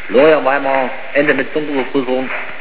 罗阳外貌，俺这边中国普通。